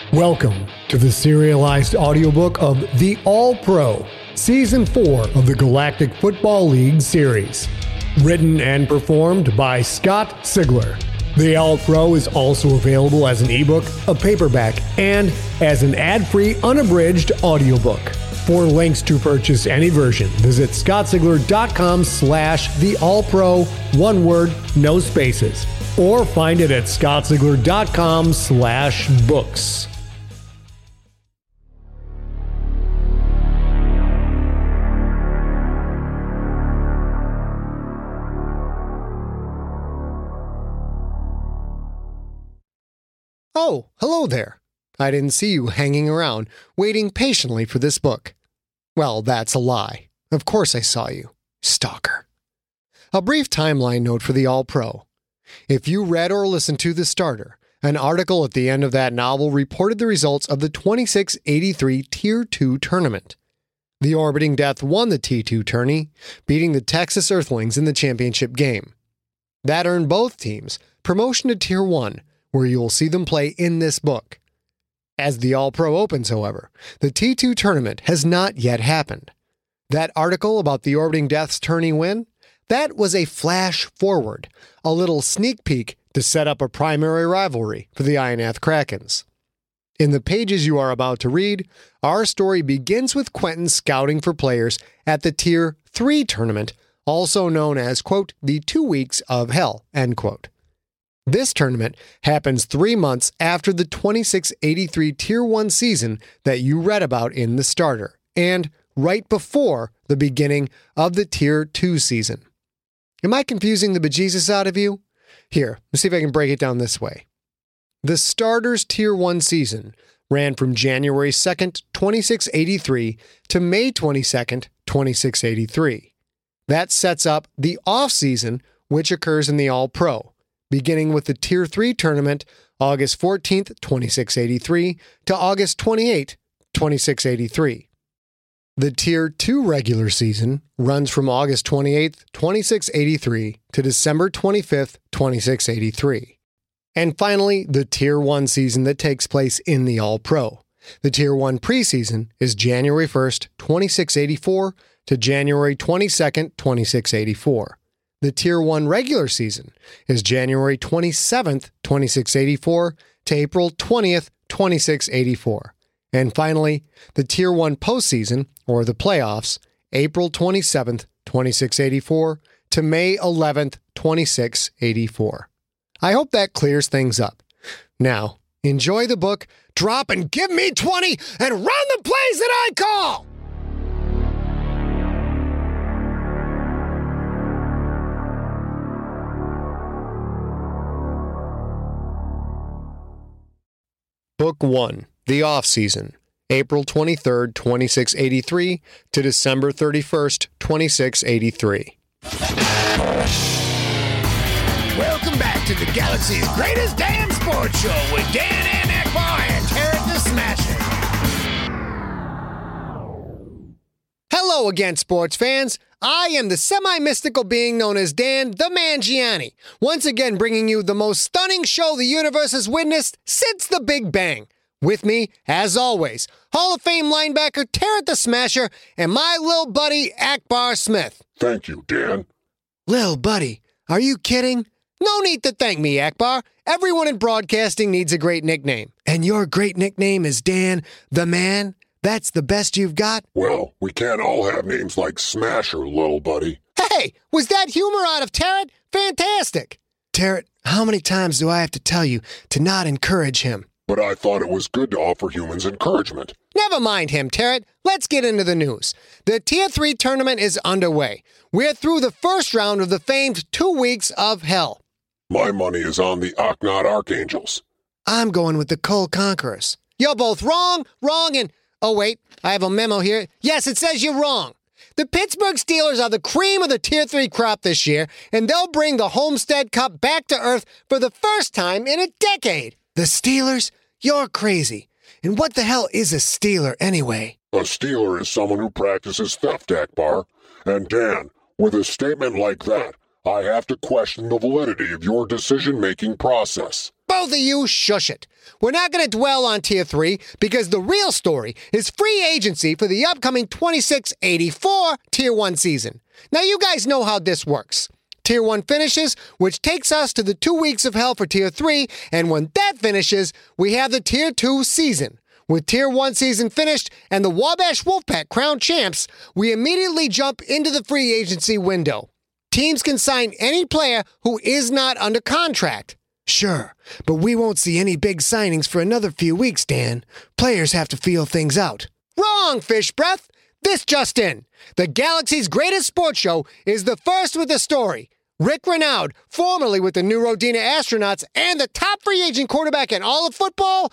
Welcome to the serialized audiobook of The All-Pro, Season 4 of the Galactic Football League series. Written and performed by Scott Sigler. The All-Pro is also available as an ebook, a paperback, and as an ad-free, unabridged audiobook. For links to purchase any version, visit scottsigler.com/theallpro, one word, no spaces, or find it at scottsigler.com/books. Oh, hello there. I didn't see you hanging around, waiting patiently for this book. Well, that's a lie. Of course I saw you. Stalker. A brief timeline note for the All-Pro. If you read or listened to The Starter, an article at the end of that novel reported the results of the 2683 Tier 2 tournament. The Orbiting Death won the T2 tourney, beating the Texas Earthlings in the championship game. That earned both teams promotion to Tier 1, where you will see them play in this book. As the All-Pro opens, however, the T2 tournament has not yet happened. That article about the Orbiting Death's tourney win, that was a flash forward, a little sneak peek to set up a primary rivalry for the Ionath Krakens. In the pages you are about to read, our story begins with Quentin scouting for players at the Tier 3 tournament, also known as, quote, the 2 weeks of hell, end quote. This tournament happens 3 months after the 2683 Tier 1 season that you read about in The Starter, and right before the beginning of the Tier 2 season. Am I confusing the bejesus out of you? Here, let's see if I can break it down this way. The Starter's Tier 1 season ran from January 2nd, 2683 to May 22nd, 2683. That sets up the off-season, which occurs in the All-Pro, beginning with the Tier 3 tournament August 14th, 2683 to August 28th, 2683. The Tier 2 regular season runs from August 28th, 2683 to December 25th, 2683. And finally, the Tier 1 season that takes place in the All-Pro. The Tier 1 preseason is January 1st, 2684 to January 22nd, 2684. The Tier 1 regular season is January 27th, 2684 to April 20th, 2684. And finally, the Tier 1 postseason, or the playoffs, April 27th, 2684 to May 11th, 2684. I hope that clears things up. Now, enjoy the book, drop and give me 20, and run the plays that I call! Book 1, The Off-Season, April 23rd, 2683 to December 31st, 2683. Welcome back to the galaxy's greatest damn sports show with Dan and Akbar and Tarek the Smasher. Hello again, sports fans. I am the semi-mystical being known as Dan the Mangiani, once again bringing you the most stunning show the universe has witnessed since the Big Bang. With me, as always, Hall of Fame linebacker Tarek the Smasher and my lil buddy Akbar Smith. Thank you, Dan. Lil buddy, are you kidding? No need to thank me, Akbar. Everyone in broadcasting needs a great nickname. And your great nickname is Dan the Man? That's the best you've got? Well, we can't all have names like Smasher, little buddy. Hey, was that humor out of Tarek? Fantastic. Tarek, how many times do I have to tell you to not encourage him? But I thought it was good to offer humans encouragement. Never mind him, Tarek. Let's get into the news. The Tier 3 tournament is underway. We're through the first round of the famed 2 weeks of hell. My money is on the Akhnat Archangels. I'm going with the Cole Conquerors. You're both wrong, and... Oh, wait, I have a memo here. Yes, it says you're wrong. The Pittsburgh Steelers are the cream of the Tier 3 crop this year, and they'll bring the Homestead Cup back to earth for the first time in a decade. The Steelers? You're crazy. And what the hell is a Steeler anyway? A Steeler is someone who practices theft, Akbar. And Dan, with a statement like that, I have to question the validity of your decision-making process. Both of you shush it. We're not going to dwell on Tier 3 because the real story is free agency for the upcoming 26-84 Tier 1 season. Now, you guys know how this works. Tier 1 finishes, which takes us to the 2 weeks of hell for Tier 3, and when that finishes, we have the Tier 2 season. With Tier 1 season finished and the Wabash Wolfpack crowned champs, we immediately jump into the free agency window. Teams can sign any player who is not under contract. Sure, but we won't see any big signings for another few weeks, Dan. Players have to feel things out. Wrong, fish breath. This just in. The Galaxy's greatest sports show is the first with the story. Rick Renaud, formerly with the New Rodina Astronauts and the top free agent quarterback in all of football,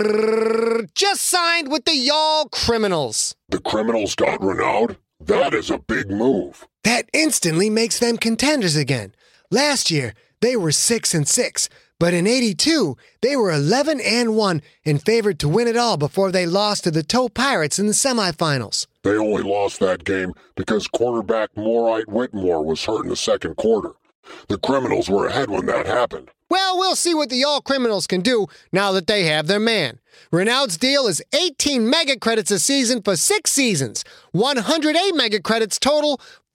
just signed with the Y'all Criminals. The Criminals got Renaud? That is a big move. That instantly makes them contenders again. Last year, they were 6-6, but in '82, they were 11-1 and favored to win it all before they lost to the Toe Pirates in the semifinals. They only lost that game because quarterback Morite Whitmore was hurt in the second quarter. The Criminals were ahead when that happened. Well, we'll see what the All Criminals can do now that they have their man. Renaud's deal is 18 mega credits a season for 6 seasons, 108 mega credits total,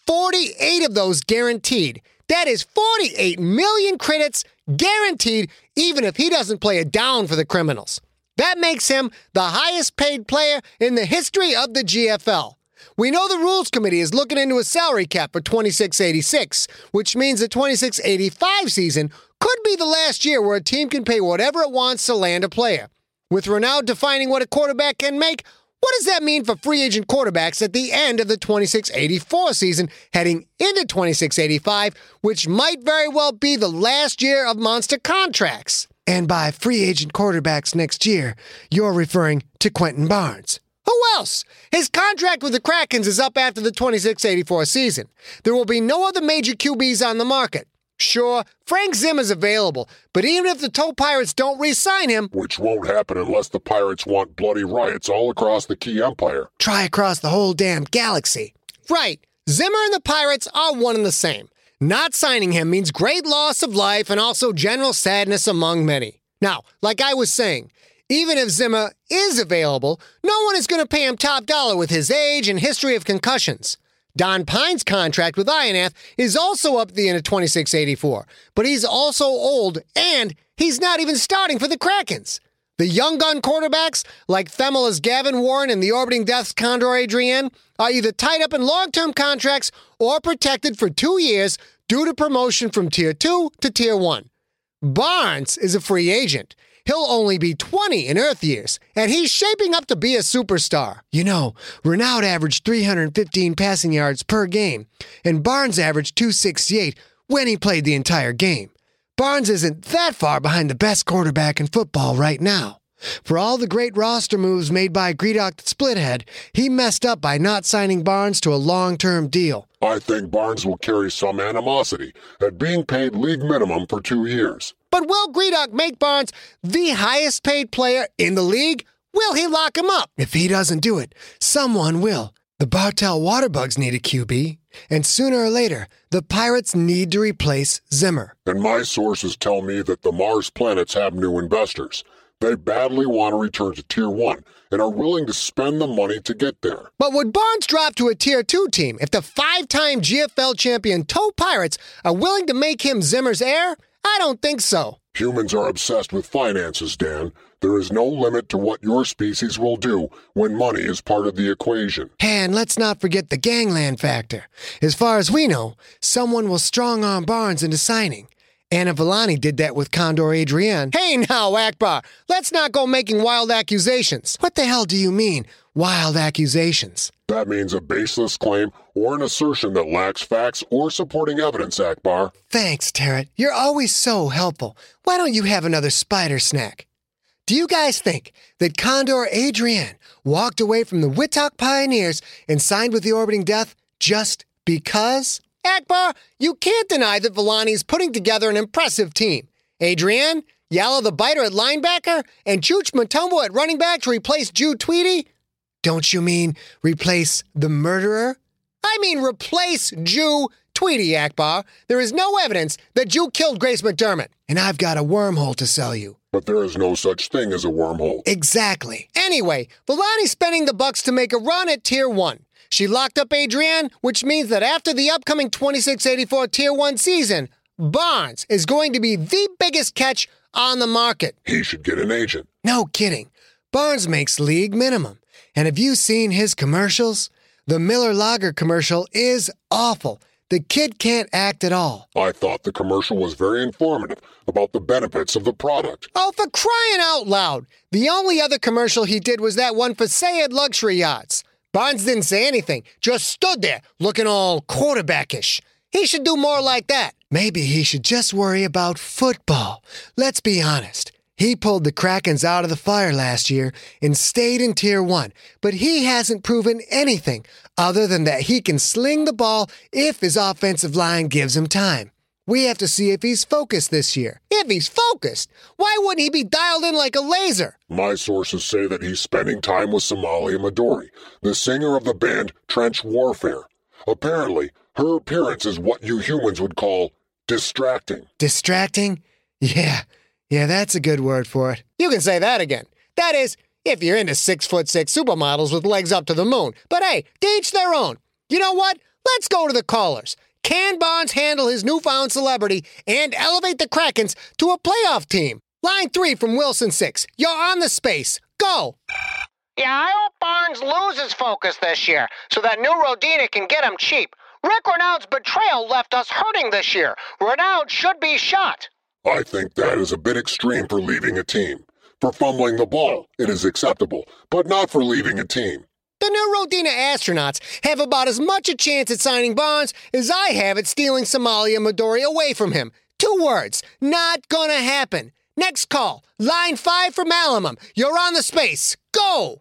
48 of those guaranteed. That is 48 million credits guaranteed, even if he doesn't play a down for the Criminals. That makes him the highest paid player in the history of the GFL. We know the Rules Committee is looking into a salary cap for 26-86, which means the 26-85 season could be the last year where a team can pay whatever it wants to land a player. With Renaud defining what a quarterback can make, what does that mean for free agent quarterbacks at the end of the 26-84 season, heading into 26-85, which might very well be the last year of monster contracts? And by free agent quarterbacks next year, you're referring to Quentin Barnes. Who else? His contract with the Krakens is up after the 26-84 season. There will be no other major QBs on the market. Sure, Frank Zimmer's available, but even if the Toe Pirates don't re-sign him... Which won't happen unless the Pirates want bloody riots all across the Key Empire. Try across the whole damn galaxy. Right. Zimmer and the Pirates are one and the same. Not signing him means great loss of life and also general sadness among many. Now, like I was saying, even if Zimmer is available, no one is going to pay him top dollar with his age and history of concussions. Don Pine's contract with Ionath is also up at the end of 26-84, but he's also old, and he's not even starting for the Krakens. The young gun quarterbacks, like Themela's Gavin Warren and the Orbiting Death's Condor Adrienne, are either tied up in long-term contracts or protected for 2 years due to promotion from Tier 2 to Tier 1. Barnes is a free agent. He'll only be 20 in Earth years, and he's shaping up to be a superstar. You know, Renaud averaged 315 passing yards per game, and Barnes averaged 268 when he played the entire game. Barnes isn't that far behind the best quarterback in football right now. For all the great roster moves made by Greedock the Splithead, he messed up by not signing Barnes to a long-term deal. I think Barnes will carry some animosity at being paid league minimum for 2 years. But will Greedock make Barnes the highest paid player in the league? Will he lock him up? If he doesn't do it, someone will. The Bartell Waterbugs need a QB, and sooner or later, the Pirates need to replace Zimmer. And my sources tell me that the Mars planets have new investors. They badly want to return to Tier 1 and are willing to spend the money to get there. But would Barnes drop to a Tier 2 team if the 5-time GFL champion Toe Pirates are willing to make him Zimmer's heir? I don't think so. Humans are obsessed with finances, Dan. There is no limit to what your species will do when money is part of the equation. And let's not forget the gangland factor. As far as we know, someone will strong-arm Barnes into signing. Anna Villani did that with Condor Adrienne. Hey now, Akbar, let's not go making wild accusations. What the hell do you mean, wild accusations? That means a baseless claim or an assertion that lacks facts or supporting evidence, Akbar. Thanks, Tarrant. You're always so helpful. Why don't you have another spider snack? Do you guys think that Condor Adrienne walked away from the Wittock Pioneers and signed with the Orbiting Death just because? Akbar, you can't deny that Villani's putting together an impressive team. Adrienne, Yalla the Biter at linebacker, and Chooch Matumbo at running back to replace Jude Tweedy? Don't you mean replace the murderer? I mean replace Jew Tweedy, Akbar. There is no evidence that Jew killed Grace McDermott. And I've got a wormhole to sell you. but there is no such thing as a wormhole. Exactly. Anyway, Villani's spending the bucks to make a run at Tier 1. She locked up Adrienne, which means that after the upcoming 26-84 Tier 1 season, Barnes is going to be the biggest catch on the market. He should get an agent. No kidding. Barnes makes league minimum. And have you seen his commercials? The Miller Lager commercial is awful. The kid can't act at all. I thought the commercial was very informative about the benefits of the product. Oh, for crying out loud. The only other commercial he did was that one for Sayed Luxury Yachts. Barnes didn't say anything, just stood there looking all quarterbackish. He should do more like that. Maybe he should just worry about football. Let's be honest. He pulled the Krakens out of the fire last year and stayed in Tier 1, but he hasn't proven anything other than that he can sling the ball if his offensive line gives him time. We have to see if he's focused this year. If he's focused, why wouldn't he be dialed in like a laser? My sources say that he's spending time with Somalia Midori, the singer of the band Trench Warfare. Apparently, her appearance is what you humans would call distracting. Distracting? Yeah, that's a good word for it. You can say that again. That is, if you're into 6'6" supermodels with legs up to the moon. But hey, to each their own. You know what? Let's go to the callers. Can Barnes handle his newfound celebrity and elevate the Krakens to a playoff team? Line 3 from Wilson 6. You're on the space. Go. Yeah, I hope Barnes loses focus this year so that new Rodina can get him cheap. Rick Renaud's betrayal left us hurting this year. Renaud should be shot. I think that is a bit extreme for leaving a team. For fumbling the ball, it is acceptable, but not for leaving a team. The new Rodina astronauts have about as much a chance at signing Barnes as I have at stealing Somalia Midori away from him. 2 words. Not gonna happen. Next call. Line 5 from Alamum. You're on the space. Go!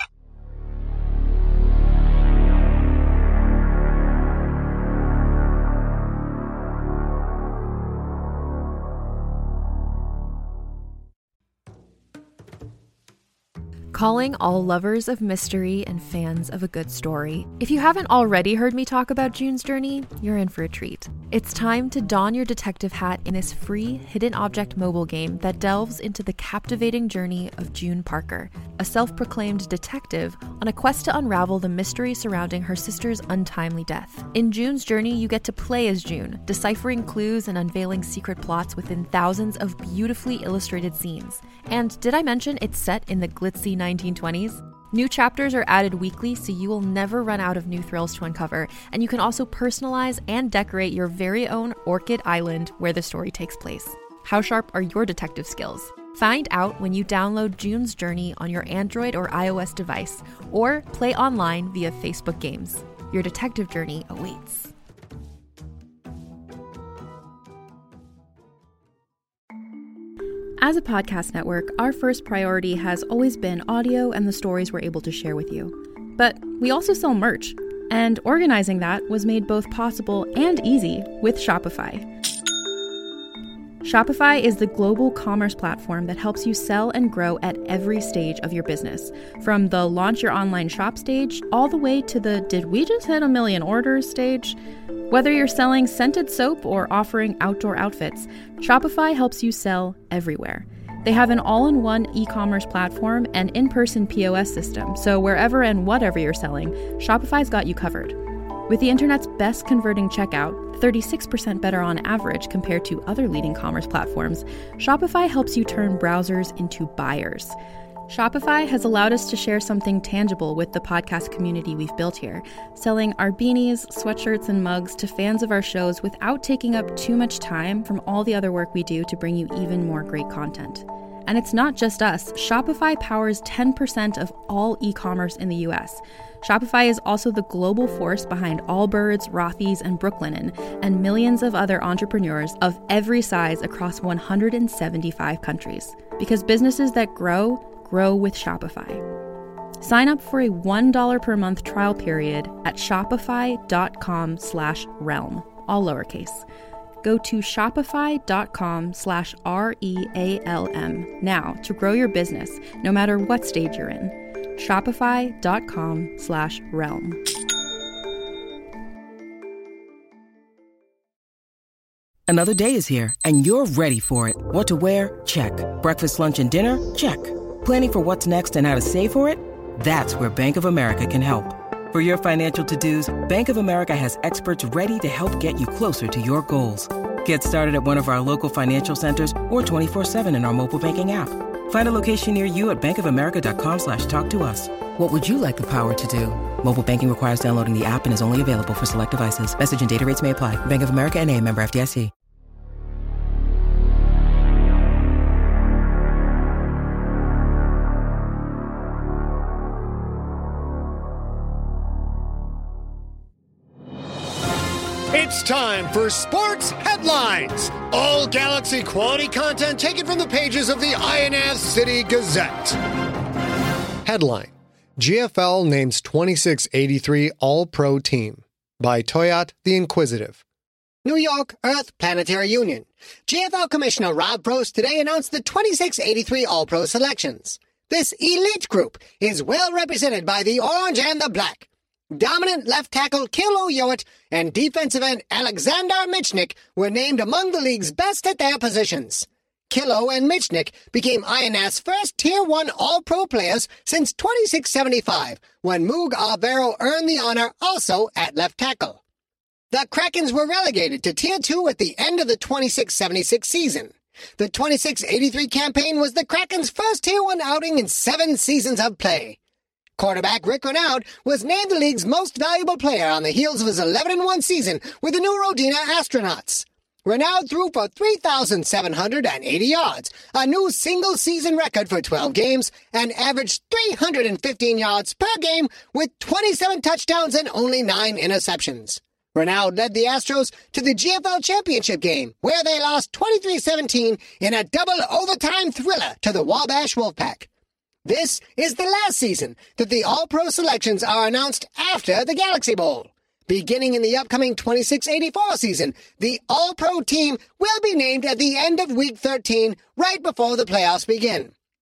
Calling all lovers of mystery and fans of a good story. If you haven't already heard me talk about June's Journey, you're in for a treat. It's time to don your detective hat in this free hidden object mobile game that delves into the captivating journey of June Parker, a self-proclaimed detective on a quest to unravel the mystery surrounding her sister's untimely death. In June's Journey, you get to play as June, deciphering clues and unveiling secret plots within thousands of beautifully illustrated scenes. And did I mention it's set in the glitzy 1920s? New chapters are added weekly, so you will never run out of new thrills to uncover, and you can also personalize and decorate your very own Orchid Island where the story takes place. How sharp are your detective skills? Find out when you download June's Journey on your Android or iOS device, or play online via Facebook Games. Your detective journey awaits. As a podcast network, our first priority has always been audio and the stories we're able to share with you. But we also sell merch, and organizing that was made both possible and easy with Shopify. Shopify is the global commerce platform that helps you sell and grow at every stage of your business, from the launch your online shop stage all the way to the did we just hit 1 million orders stage. Whether you're selling scented soap or offering outdoor outfits, Shopify helps you sell everywhere. They have an all-in-one e-commerce platform and in-person POS system, so wherever and whatever you're selling, Shopify's got you covered. With the internet's best converting checkout, 36% better on average compared to other leading commerce platforms, Shopify helps you turn browsers into buyers. Shopify has allowed us to share something tangible with the podcast community we've built here, selling our beanies, sweatshirts, and mugs to fans of our shows without taking up too much time from all the other work we do to bring you even more great content. And it's not just us. Shopify powers 10% of all e-commerce in the US. Shopify is also the global force behind Allbirds, Rothy's, and Brooklinen, and millions of other entrepreneurs of every size across 175 countries. Because businesses that grow with Shopify. Sign up for a $1 per month trial period at shopify.com/realm, all lowercase. Go to shopify.com/REALM now to grow your business, no matter what stage you're in. Shopify.com/realm. Another day is here, and you're ready for it. What to wear? Check. Breakfast, lunch, and dinner? Check. Planning for what's next and how to save for it? That's where Bank of America can help. For your financial to-dos, Bank of America has experts ready to help get you closer to your goals. Get started at one of our local financial centers or 24/7 in our mobile banking app. Find a location near you at bankofamerica.com/talktous. What would you like the power to do? Mobile banking requires downloading the app and is only available for select devices. Message and data rates may apply. Bank of America NA, member FDIC. It's time for Sports Headlines. All Galaxy quality content taken from the pages of the INS City Gazette. Headline: GFL names 2683 All-Pro Team by Toyot the Inquisitive. New York Earth Planetary Union. GFL Commissioner Rob Probst today announced the 2683 All-Pro selections. This elite group is well represented by the orange and the black. Dominant left tackle Kilo Yoet and defensive end Alexander Michnik were named among the league's best at their positions. Kilo and Michnik became INS first Tier 1 All-Pro players since 2675, when Moog Alvaro earned the honor also at left tackle. The Krakens were relegated to Tier 2 at the end of the 2676 season. The 2683 campaign was the Krakens' first Tier 1 outing in 7 seasons of play. Quarterback Rick Renaud was named the league's most valuable player on the heels of his 11-1 season with the New Rodina Astronauts. Renaud threw for 3,780 yards, a new single-season record for 12 games, and averaged 315 yards per game with 27 touchdowns and only 9 interceptions. Renaud led the Astros to the GFL championship game, where they lost 23-17 in a double overtime thriller to the Wabash Wolfpack. This is the last season that the All-Pro selections are announced after the Galaxy Bowl. Beginning in the upcoming 2684 season, the All-Pro team will be named at the end of Week 13, right before the playoffs begin.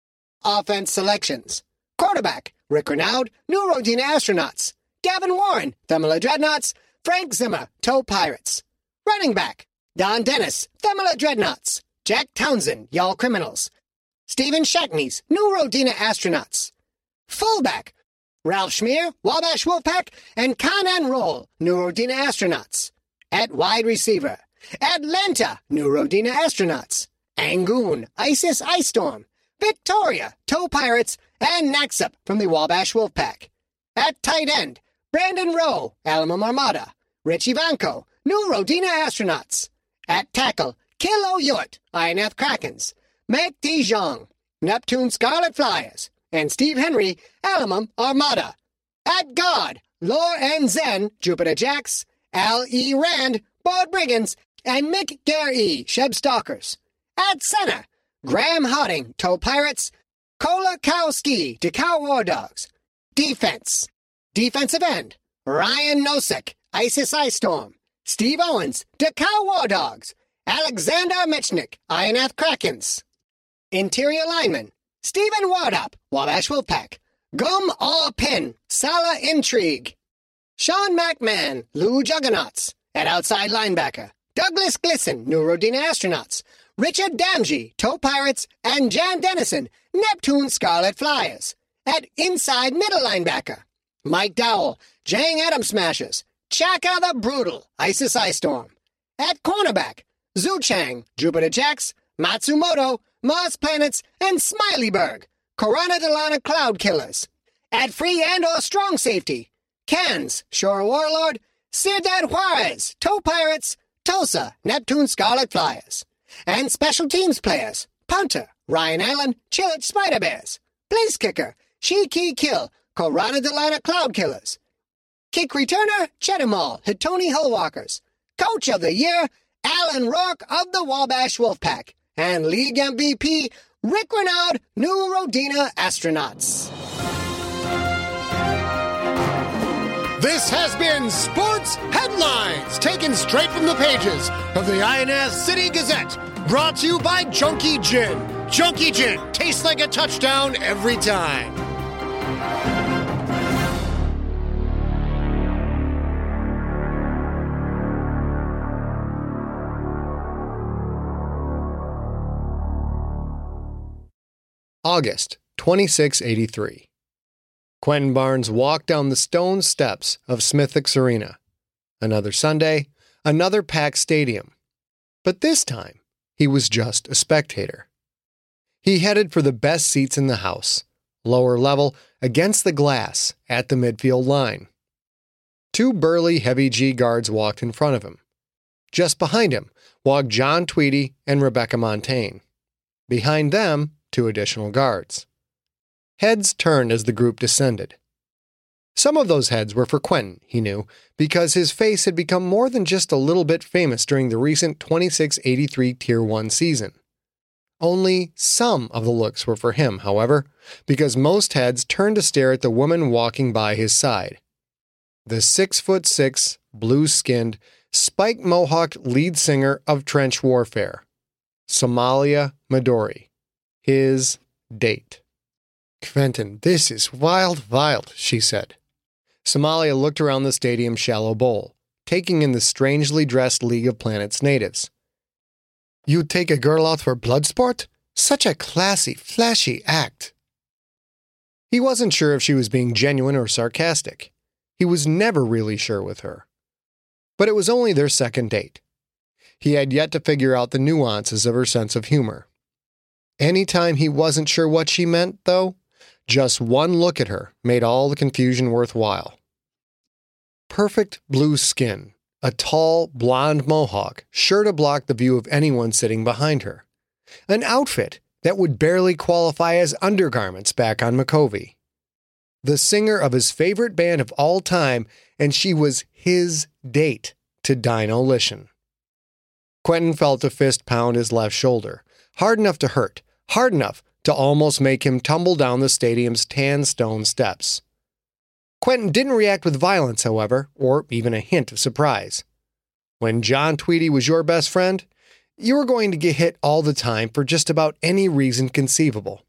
Offense selections. Quarterback, Rick Renaud, New Rodina Astronauts. Gavin Warren, Themela Dreadnoughts. Frank Zimmer, Toe Pirates. Running back, Don Dennis, Themela Dreadnoughts. Jack Townsend, Y'all Criminals. Stephen Shackney's New Rodina Astronauts. Fullback, Ralph Schmier, Wabash Wolfpack, and Kanan Roll, New Rodina Astronauts. At wide receiver, Atlanta, New Rodina Astronauts. Angoon, Isis Ice Storm. Victoria, Toe Pirates, and Naxup from the Wabash Wolfpack. At tight end, Brandon Rowe, Alamo Armada. Rich Ivanko, New Rodina Astronauts. At tackle, Kilo Yoet, INF Krakens. Mac Dijon, Neptune Scarlet Flyers, and Steve Henry, Alamo Armada. At guard, Lore and Zen, Jupiter Jacks, Al E. Rand, Board Brigands, and Mick Gare, Sheb Stalkers. At center, Graham Harding, Toe Pirates, Kola Kowski, DeKalb War Dogs. Defense, defensive end, Ryan Nosek, Isis Ice Storm, Steve Owens, DeKalb War Dogs, Alexander Michnik, INF Krakens. Interior lineman, Stephen Wardop, Wabash Wolfpack. Gum All Pin, Sala Intrigue. Sean McMahon, Lou Juggernauts. At outside linebacker, Douglas Glisson, New Rodina Astronauts. Richard Damji, Toe Pirates, and Jan Dennison, Neptune Scarlet Flyers. At inside middle linebacker, Mike Dowell, Jang Atom Smashers. Chaka the Brutal, Isis Ice Storm. At cornerback, Zhu Chang, Jupiter Jacks, Matsumoto, Mars Planets, and Smileyberg, Corona Delana Cloud Killers. At free and or strong safety, Cans, Shore Warlord, Ciudad Juarez, Toe Pirates, Tulsa, Neptune Scarlet Flyers. And special teams players, punter, Ryan Allen, Chilich Spider Bears. Place kicker, Shiki Kill, Corona Delana Cloud Killers. Kick returner, Chedamal, Hitoni Hullwalkers. Coach of the year, Alan Rourke of the Wabash Wolfpack. And league MVP, Rick Renaud, New Rodina Astronauts. This has been Sports Headlines, taken straight from the pages of the INS City Gazette, brought to you by Junkie Gin. Junkie Gin tastes like a touchdown every time. August 2683. Quentin Barnes walked down the stone steps of Smithwick's Arena. Another Sunday, another packed stadium. But this time, he was just a spectator. He headed for the best seats in the house, lower level, against the glass at the midfield line. Two burly heavy G guards walked in front of him. Just behind him walked John Tweedy and Rebecca Montaigne. Behind them, two additional guards. Heads turned as the group descended. Some of those heads were for Quentin, he knew, because his face had become more than just a little bit famous during the recent 2683 Tier 1 season. Only some of the looks were for him, however, because most heads turned to stare at the woman walking by his side. The 6'6", blue-skinned, spiked mohawk lead singer of Trench Warfare, Somalia Midori, his date. "Quentin, this is wild, she said. Somalia looked around the stadium's shallow bowl, taking in the strangely dressed League of Planets natives. "You take a girl out for blood sport? Such a classy, flashy act." He wasn't sure if she was being genuine or sarcastic. He was never really sure with her. But it was only their second date. He had yet to figure out the nuances of her sense of humor. Anytime he wasn't sure what she meant, though, just one look at her made all the confusion worthwhile. Perfect blue skin, a tall, blonde mohawk, sure to block the view of anyone sitting behind her. An outfit that would barely qualify as undergarments back on McCovey. The singer of his favorite band of all time, and she was his date to Dino Lishan. Quentin felt a fist pound his left shoulder, hard enough to hurt, hard enough to almost make him tumble down the stadium's tan stone steps. Quentin didn't react with violence, however, or even a hint of surprise. When John Tweedy was your best friend, you were going to get hit all the time for just about any reason conceivable.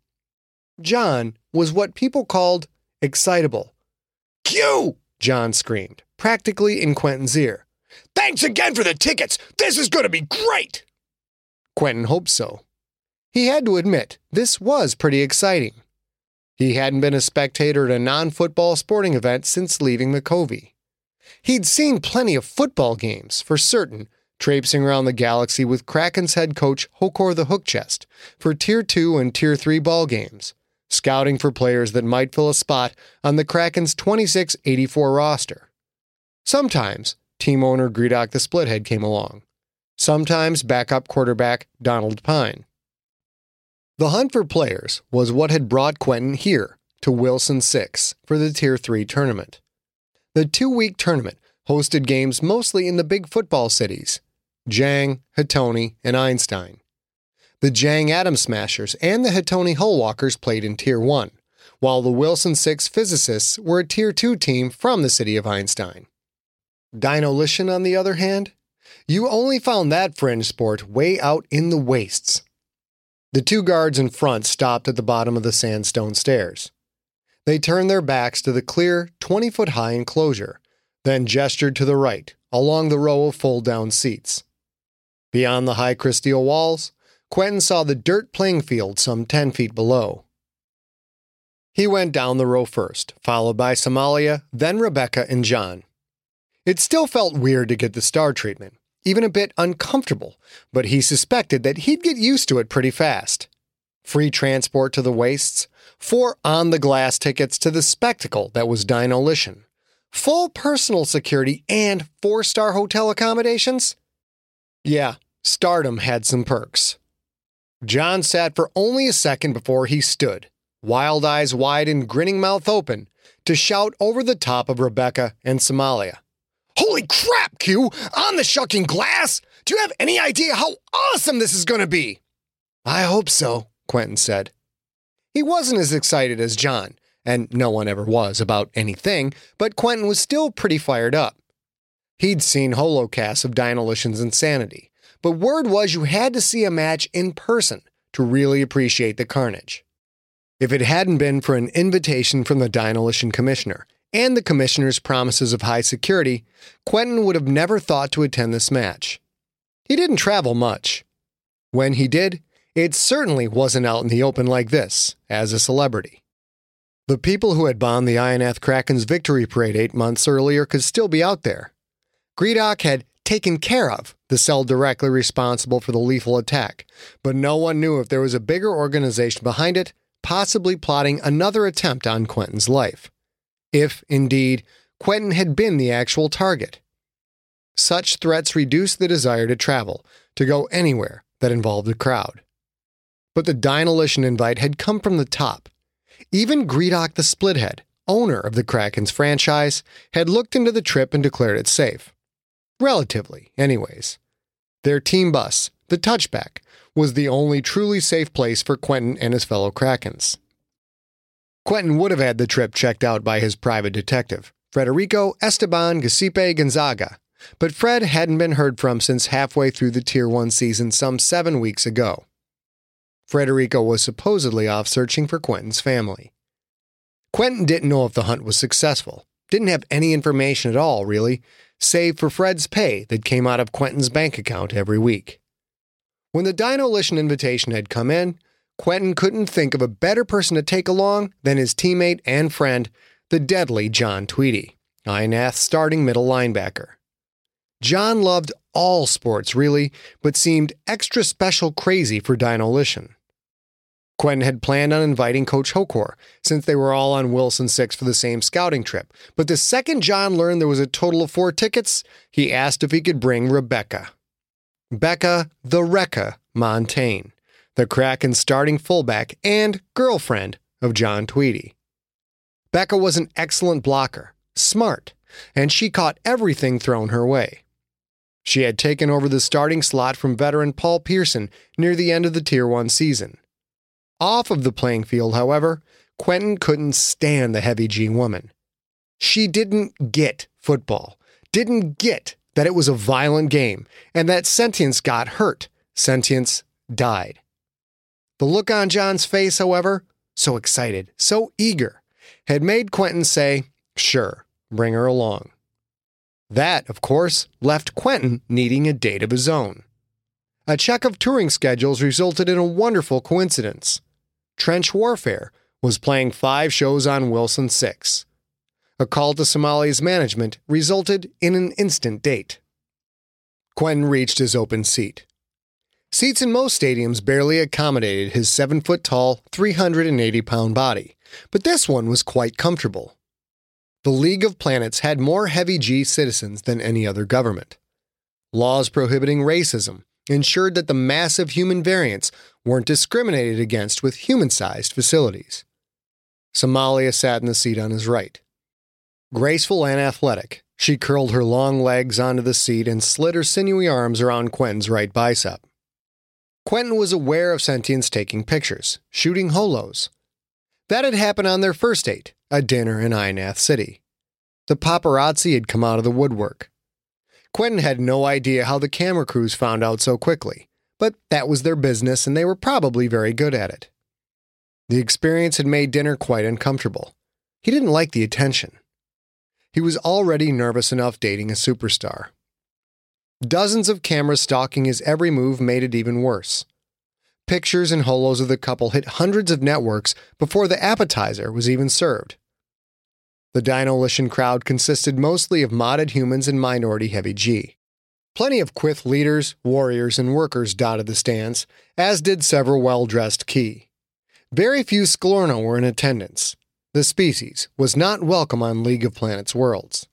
John was what people called excitable. "Q!" John screamed, practically in Quentin's ear. "Thanks again for the tickets! This is going to be great!" Quentin hoped so. He had to admit, this was pretty exciting. He hadn't been a spectator at a non-football sporting event since leaving McCovey. He'd seen plenty of football games, for certain, traipsing around the galaxy with Kraken's head coach Hokor the Hookchest for Tier 2 and Tier 3 ball games, scouting for players that might fill a spot on the Kraken's 2684 roster. Sometimes, team owner Gredok the Splithead came along. Sometimes backup quarterback Donald Pine. The hunt for players was what had brought Quentin here to Wilson 6 for the Tier 3 tournament. The 2-week tournament hosted games mostly in the big football cities, Jang, Hattoni, and Einstein. The Jang Atom Smashers and the Hattoni Hullwalkers played in Tier 1, while the Wilson 6 physicists were a Tier 2 team from the city of Einstein. Dino Lishan, on the other hand, you only found that fringe sport way out in the wastes. The two guards in front stopped at the bottom of the sandstone stairs. They turned their backs to the clear, 20-foot-high enclosure, then gestured to the right, along the row of fold-down seats. Beyond the high crystal walls, Quentin saw the dirt playing field some 10 feet below. He went down the row first, followed by Somalia, then Rebecca and John. It still felt weird to get the star treatment, even a bit uncomfortable, but he suspected that he'd get used to it pretty fast. Free transport to the wastes, 4 on-the-glass tickets to the spectacle that was Dino Lishan, full personal security, and 4-star hotel accommodations? Yeah, stardom had some perks. John sat for only a second before he stood, wild eyes wide and grinning mouth open, to shout over the top of Rebecca and Somalia. "Holy crap, Q! On the shucking glass! Do you have any idea how awesome this is going to be?" "I hope so," Quentin said. He wasn't as excited as John, and no one ever was about anything, but Quentin was still pretty fired up. He'd seen holocasts of Dino Lishan's insanity, but word was you had to see a match in person to really appreciate the carnage. If it hadn't been for an invitation from the Dino Lishan commissioner, and the commissioner's promises of high security, Quentin would have never thought to attend this match. He didn't travel much. When he did, It certainly wasn't out in the open like this, as a celebrity. The people who had bombed the Ionath Kraken's victory parade 8 months earlier could still be out there. Gredok had taken care of the cell directly responsible for the lethal attack, but no one knew if there was a bigger organization behind it, possibly plotting another attempt on Quentin's life. If, indeed, Quentin had been the actual target. Such threats reduced the desire to travel, to go anywhere that involved a crowd. But the Dynolition invite had come from the top. Even Gredok the Splithead, owner of the Kraken's franchise, had looked into the trip and declared it safe. Relatively, anyways. Their team bus, the Touchback, was the only truly safe place for Quentin and his fellow Krakens. Quentin would have had the trip checked out by his private detective, Federico Esteban Giuseppe Gonzaga, but Fred hadn't been heard from since halfway through the Tier 1 season some 7 weeks ago. Federico was supposedly off searching for Quentin's family. Quentin didn't know if the hunt was successful, didn't have any information at all, really, save for Fred's pay that came out of Quentin's bank account every week. When the Dynolition invitation had come in, Quentin couldn't think of a better person to take along than his teammate and friend, the deadly John Tweedy, Ionath's starting middle linebacker. John loved all sports, really, but seemed extra special crazy for Dynolition. Quentin had planned on inviting Coach Hokor, since they were all on Wilson 6 for the same scouting trip, but the second John learned there was a total of 4 tickets, he asked if he could bring Rebecca. Becca the Rekka Montaigne, the Kraken's starting fullback and girlfriend of John Tweedy. Becca was an excellent blocker, smart, and she caught everything thrown her way. She had taken over the starting slot from veteran Paul Pearson near the end of the Tier 1 season. Off of the playing field, however, Quentin couldn't stand the heavy G woman. She didn't get football, didn't get that it was a violent game, and that Sentience got hurt, Sentience died. The look on John's face, however, so excited, so eager, had made Quentin say, sure, bring her along. That, of course, left Quentin needing a date of his own. A check of touring schedules resulted in a wonderful coincidence. Trench Warfare was playing 5 shows on Wilson 6. A call to Somalia's management resulted in an instant date. Quentin reached his open seat. Seats in most stadiums barely accommodated his 7-foot-tall, 380-pound body, but this one was quite comfortable. The League of Planets had more heavy G citizens than any other government. Laws prohibiting racism ensured that the massive human variants weren't discriminated against with human-sized facilities. Somalia sat in the seat on his right. Graceful and athletic, she curled her long legs onto the seat and slid her sinewy arms around Quentin's right bicep. Quentin was aware of Sentience taking pictures, shooting holos. That had happened on their first date, a dinner in Ionath City. The paparazzi had come out of the woodwork. Quentin had no idea how the camera crews found out so quickly, but that was their business and they were probably very good at it. The experience had made dinner quite uncomfortable. He didn't like the attention. He was already nervous enough dating a superstar. Dozens of cameras stalking his every move made it even worse. Pictures and holos of the couple hit hundreds of networks before the appetizer was even served. The Dynolition crowd consisted mostly of modded humans and minority heavy G. Plenty of Quyth leaders, warriors, and workers dotted the stands, as did several well-dressed Ki. Very few Sklorno were in attendance. The species was not welcome on League of Planets worlds.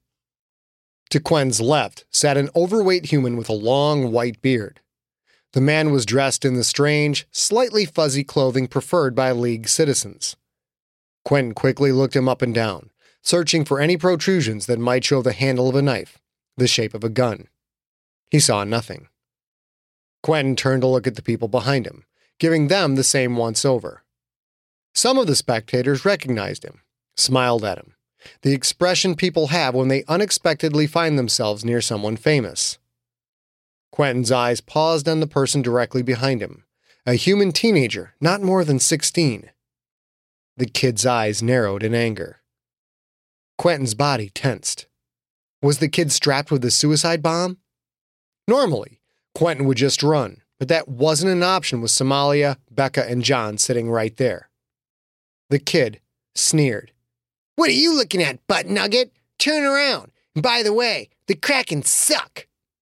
To Quentin's left sat an overweight human with a long white beard. The man was dressed in the strange, slightly fuzzy clothing preferred by League citizens. Quentin quickly looked him up and down, searching for any protrusions that might show the handle of a knife, the shape of a gun. He saw nothing. Quentin turned to look at the people behind him, giving them the same once-over. Some of the spectators recognized him, smiled at him, the expression people have when they unexpectedly find themselves near someone famous. Quentin's eyes paused on the person directly behind him, a human teenager not more than 16. The kid's eyes narrowed in anger. Quentin's body tensed. Was the kid strapped with a suicide bomb? Normally, Quentin would just run, But that wasn't an option with Somalia, Becca, and John sitting right there. The kid sneered. What are you looking at, butt nugget? Turn around. And by the way, the Kraken suck.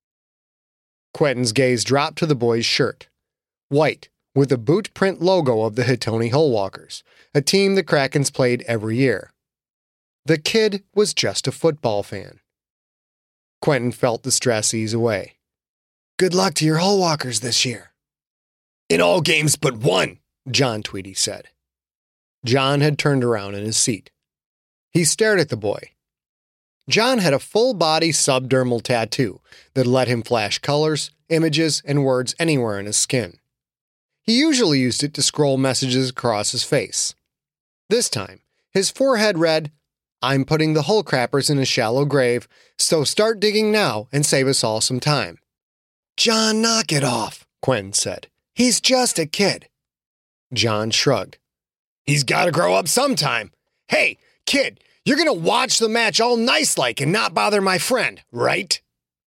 Quentin's gaze dropped to the boy's shirt. White, with the boot print logo of the Hitoni Hullwalkers, a team the Krakens played every year. The kid was just a football fan. Quentin felt the stress ease away. Good luck to your Hullwalkers this year. In all games but one, John Tweedy said. John had turned around in his seat. He stared at the boy. John had a full-body subdermal tattoo that let him flash colors, images, and words anywhere in his skin. He usually used it to scroll messages across his face. This time, his forehead read, "I'm putting the Hullcrappers in a shallow grave, so start digging now and save us all some time." John, knock it off, Quentin said. He's just a kid. John shrugged. He's got to grow up sometime. Hey, kid, you're going to watch the match all nice-like and not bother my friend, right?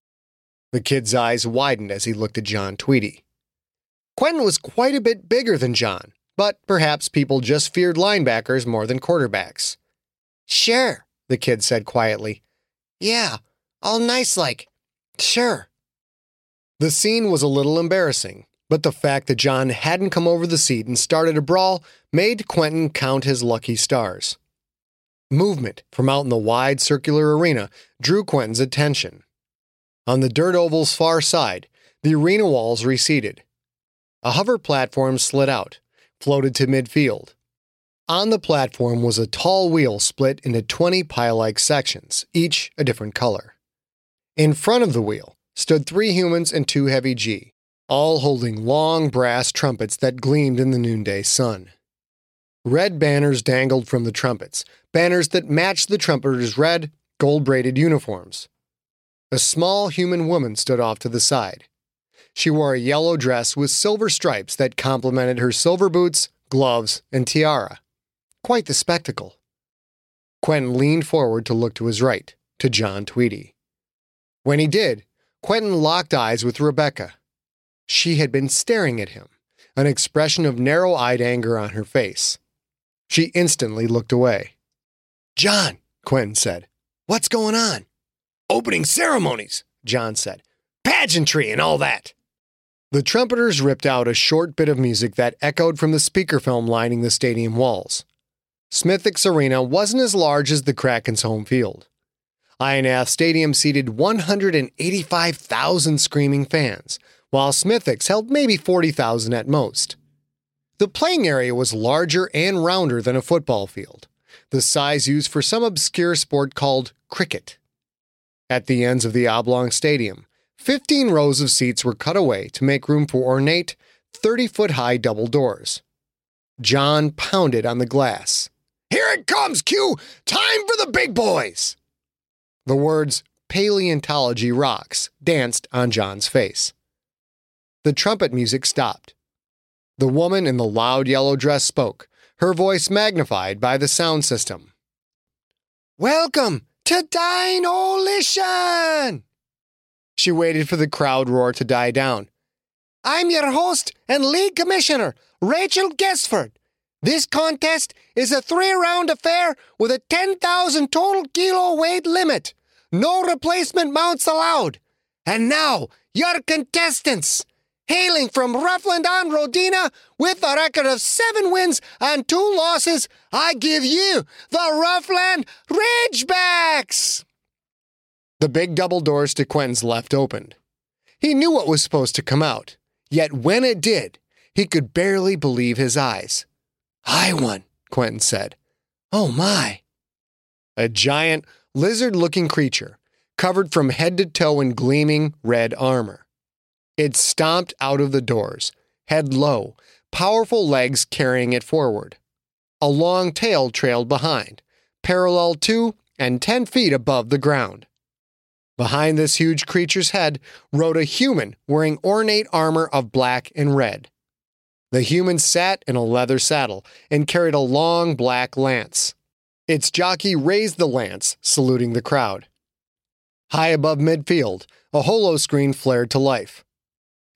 The kid's eyes widened as he looked at John Tweedy. Quentin was quite a bit bigger than John, but perhaps people just feared linebackers more than quarterbacks. Sure, the kid said quietly. Yeah, all nice-like. Sure. The scene was a little embarrassing, but the fact that John hadn't come over the seat and started a brawl made Quentin count his lucky stars. Movement from out in the wide circular arena drew Quentin's attention. On the dirt oval's far side, the arena walls receded. A hover platform slid out, floated to midfield. On the platform was a tall wheel split into 20 pie-like sections, each a different color. In front of the wheel stood 3 humans and 2 heavy G, all holding long brass trumpets that gleamed in the noonday sun. Red banners dangled from the trumpets, banners that matched the trumpeters' red, gold-braided uniforms. A small human woman stood off to the side. She wore a yellow dress with silver stripes that complemented her silver boots, gloves, and tiara. Quite the spectacle. Quentin leaned forward to look to his right, to John Tweedy. When he did, Quentin locked eyes with Rebecca. She had been staring at him, an expression of narrow-eyed anger on her face. She instantly looked away. John, Quentin said, what's going on? Opening ceremonies, John said. Pageantry and all that. The trumpeters ripped out a short bit of music that echoed from the speaker film lining the stadium walls. Smithwick's arena wasn't as large as the Kraken's home field. INF Stadium seated 185,000 screaming fans, while Smithwick's held maybe 40,000 at most. The playing area was larger and rounder than a football field, the size used for some obscure sport called cricket. At the ends of the oblong stadium, 15 rows of seats were cut away to make room for ornate, 30-foot-high double doors. John pounded on the glass. Here it comes, Q! Time for the big boys! The words, Paleontology Rocks, danced on John's face. The trumpet music stopped. The woman in the loud yellow dress spoke, her voice magnified by the sound system. Welcome to Dine-O-Lition! She waited for the crowd roar to die down. I'm your host and league commissioner, Rachel Gesford. This contest is a 3-round affair with a 10,000 total kilo weight limit. No replacement mounts allowed. And now, your contestants. Hailing from Roughland-on-Rodina with a record of 7 wins and 2 losses, I give you the Roughland Ridgebacks! The big double doors to Quentin's left opened. He knew what was supposed to come out, yet when it did, he could barely believe his eyes. I won, Quentin said. Oh my. A giant, lizard-looking creature, covered from head to toe in gleaming red armor. It stomped out of the doors, head low, powerful legs carrying it forward. A long tail trailed behind, parallel to and 10 feet above the ground. Behind this huge creature's head rode a human wearing ornate armor of black and red. The human sat in a leather saddle and carried a long black lance. Its jockey raised the lance, saluting the crowd. High above midfield, a holoscreen flared to life.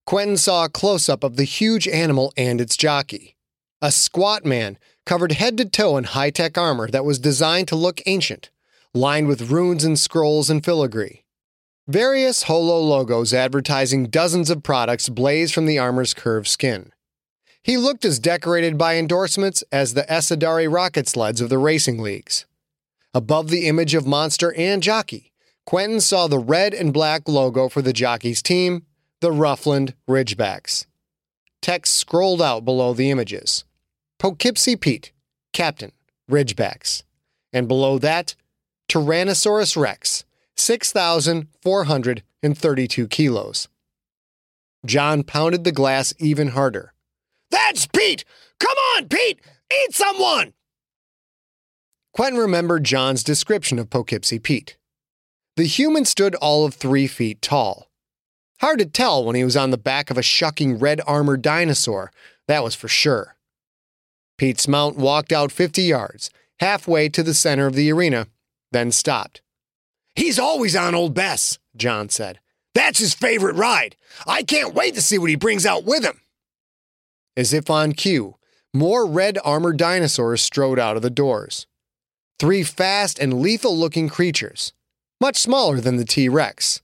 Quentin saw a close-up of the huge animal and its jockey. A squat man, covered head to toe in high-tech armor that was designed to look ancient, lined with runes and scrolls and filigree. Various holo logos advertising dozens of products blazed from the armor's curved skin. He looked as decorated by endorsements as the Esadari rocket sleds of the racing leagues. Above the image of monster and jockey, Quentin saw the red and black logo for the jockey's team, the Ruffland Ridgebacks. Text scrolled out below the images. Poughkeepsie Pete, Captain, Ridgebacks. And below that, Tyrannosaurus Rex, 6,432 kilos. John pounded the glass even harder. That's Pete! Come on, Pete! Eat someone! Quentin remembered John's description of Poughkeepsie Pete. The human stood all of 3 feet tall. Hard to tell when he was on the back of a shucking red-armored dinosaur, that was for sure. Pete's mount walked out 50 yards, halfway to the center of the arena, then stopped. He's always on Old Bess, John said. That's his favorite ride. I can't wait to see what he brings out with him. As if on cue, more red-armored dinosaurs strode out of the doors. 3 fast and lethal-looking creatures, much smaller than the T-Rex.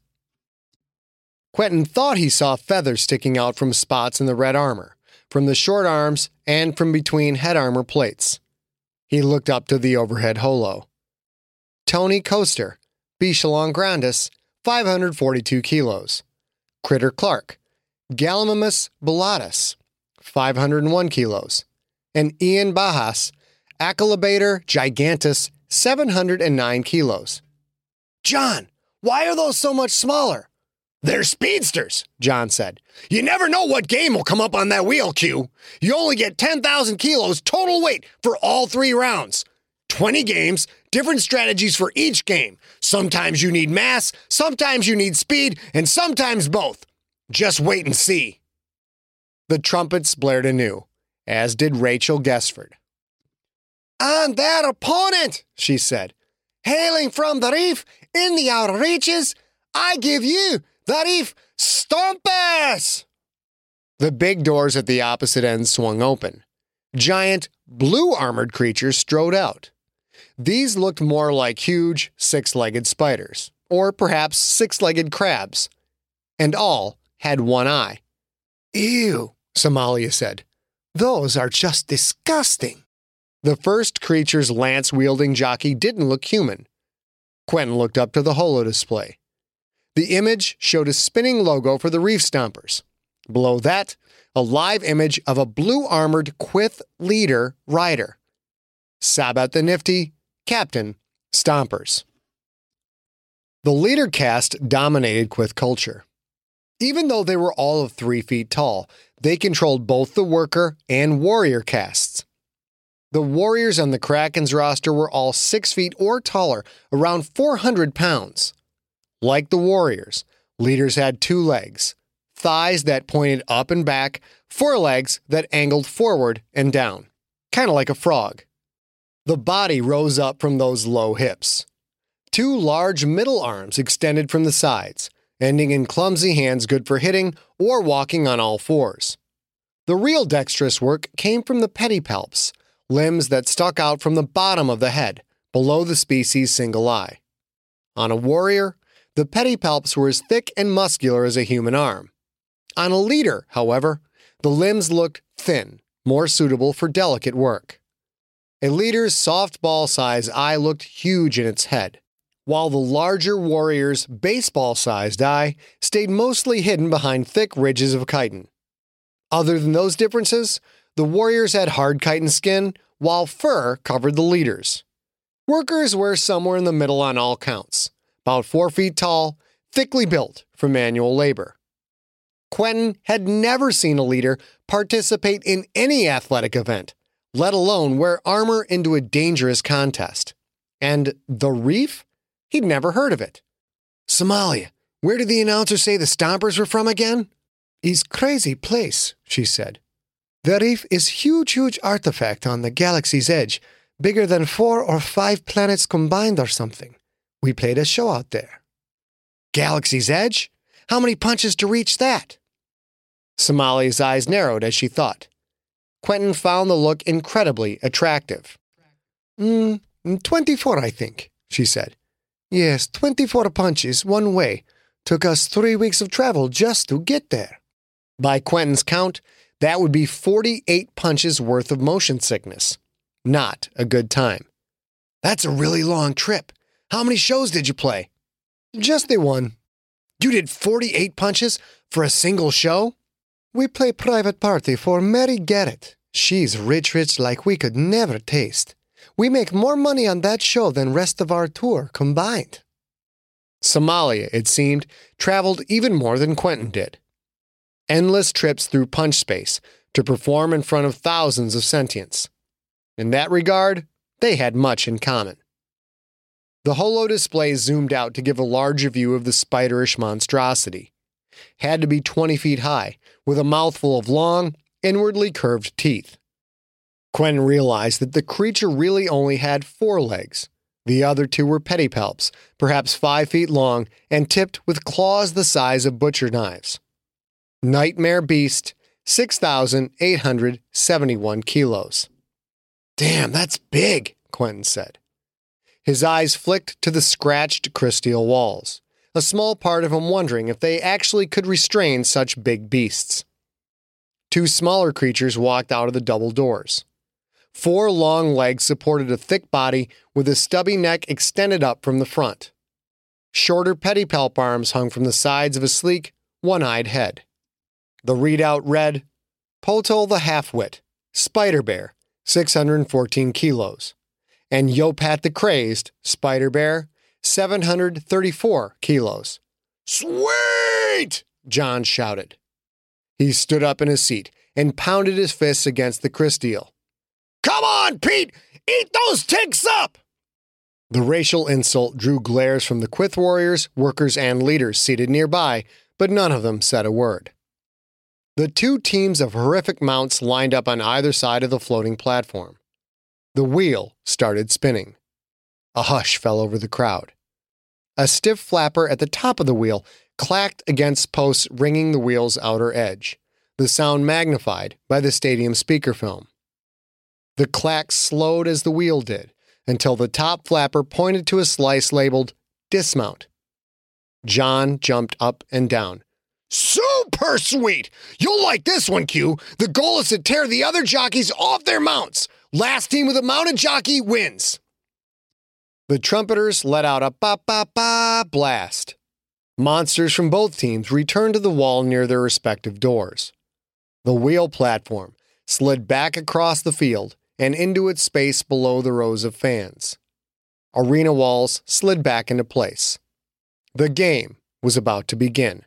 Quentin thought he saw feathers sticking out from spots in the red armor, from the short arms and from between head armor plates. He looked up to the overhead holo. Tony Coaster, Bichon Grandis, 542 kilos. Critter Clark, Gallimimus bellatus, 501 kilos. And Ian Bahas, Achylobator gigantus, 709 kilos. John, why are those so much smaller? They're speedsters, John said. You never know what game will come up on that wheel, Q. You only get 10,000 kilos total weight for all 3 rounds. 20 games, different strategies for each game. Sometimes you need mass, sometimes you need speed, and sometimes both. Just wait and see. The trumpets blared anew, as did Rachel Gesford. And their opponent, she said, hailing from the reef in the outer reaches, I give you the reef Stompers! The big doors at the opposite end swung open. Giant, blue-armored creatures strode out. These looked more like huge, 6-legged spiders, or perhaps 6-legged crabs, and all had 1 eye. Ew, Somalia said. Those are just disgusting. The first creature's lance-wielding jockey didn't look human. Quentin looked up to the holo display. The image showed a spinning logo for the Reef Stompers. Below that, a live image of a blue-armored Quyth leader rider. Sabat the Nifty, Captain, Stompers. The leader caste dominated Quyth culture. Even though they were all of 3 feet tall, they controlled both the worker and warrior castes. The warriors on the Kraken's roster were all 6 feet or taller, around 400 pounds. Like the warriors, leaders had 2 legs, thighs that pointed up and back, forelegs that angled forward and down, kind of like a frog. The body rose up from those low hips. 2 large middle arms extended from the sides, ending in clumsy hands good for hitting or walking on all 4s. The real dexterous work came from the pedipalps, limbs that stuck out from the bottom of the head, below the species' single eye. On a warrior, the pedipalps were as thick and muscular as a human arm. On a leader, however, the limbs looked thin, more suitable for delicate work. A leader's softball-sized eye looked huge in its head, while the larger warrior's baseball-sized eye stayed mostly hidden behind thick ridges of chitin. Other than those differences, the warriors had hard chitin skin, while fur covered the leaders. Workers were somewhere in the middle on all counts, about 4 feet tall, thickly built for manual labor. Quentin had never seen a leader participate in any athletic event, let alone wear armor into a dangerous contest. And the Reef? He'd never heard of it. Somalia, where did the announcer say the Stompers were from again? Is crazy place, she said. The Reef is huge artifact on the galaxy's edge, bigger than 4 or 5 planets combined or something. We played a show out there. Galaxy's edge? How many punches to reach that? Somalia's eyes narrowed as she thought. Quentin found the look incredibly attractive. 24, I think, she said. Yes, 24 punches one way. Took us 3 weeks of travel just to get there. By Quentin's count, that would be 48 punches worth of motion sickness. Not a good time. That's a really long trip. How many shows did you play? Just the one. You did 48 punches for a single show? We play private party for Mary Garrett. She's rich like we could never taste. We make more money on that show than rest of our tour combined. Somalia, it seemed, traveled even more than Quentin did. Endless trips through punch space to perform in front of thousands of sentients. In that regard, they had much in common. The holo display zoomed out to give a larger view of the spiderish monstrosity. Had to be 20 feet high, with a mouthful of long, inwardly curved teeth. Quentin realized that the creature really only had 4 legs. The other 2 were pedipalps, perhaps 5 feet long and tipped with claws the size of butcher knives. Nightmare beast, 6,871 kilos. Damn, that's big, Quentin said. His eyes flicked to the scratched crystal walls, a small part of him wondering if they actually could restrain such big beasts. 2 smaller creatures walked out of the double doors. 4 long legs supported a thick body with a stubby neck extended up from the front. Shorter pedipalp arms hung from the sides of a sleek, one-eyed head. The readout read, Potol the Half-Wit, Spider Bear, 614 kilos, and Yopat the Crazed, Spider Bear, 734 kilos. Sweet! John shouted. He stood up in his seat and pounded his fists against the crysteel. Come on, Pete! Eat those ticks up! The racial insult drew glares from the Quyth warriors, workers, and leaders seated nearby, but none of them said a word. The 2 teams of horrific mounts lined up on either side of the floating platform. The wheel started spinning. A hush fell over the crowd. A stiff flapper at the top of the wheel clacked against posts ringing the wheel's outer edge, the sound magnified by the stadium speakerphone. The clack slowed as the wheel did, until the top flapper pointed to a slice labeled Dismount. John jumped up and down. Super sweet! You'll like this one, Q. The goal is to tear the other jockeys off their mounts. Last team with a mounted jockey wins. The trumpeters let out a ba-ba-ba blast. Monsters from both teams returned to the wall near their respective doors. The wheel platform slid back across the field and into its space below the rows of fans. Arena walls slid back into place. The game was about to begin.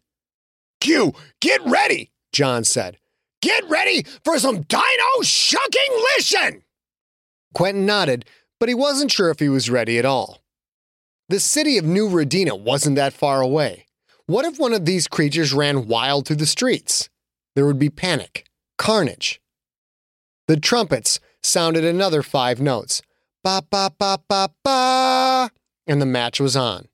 Q, get ready, John said. Get ready for some dino-shucking-lition! Quentin nodded, but he wasn't sure if he was ready at all. The city of New Radina wasn't that far away. What if one of these creatures ran wild through the streets? There would be panic, carnage. The trumpets sounded another 5 notes. Ba-ba-ba-ba-ba! And the match was on.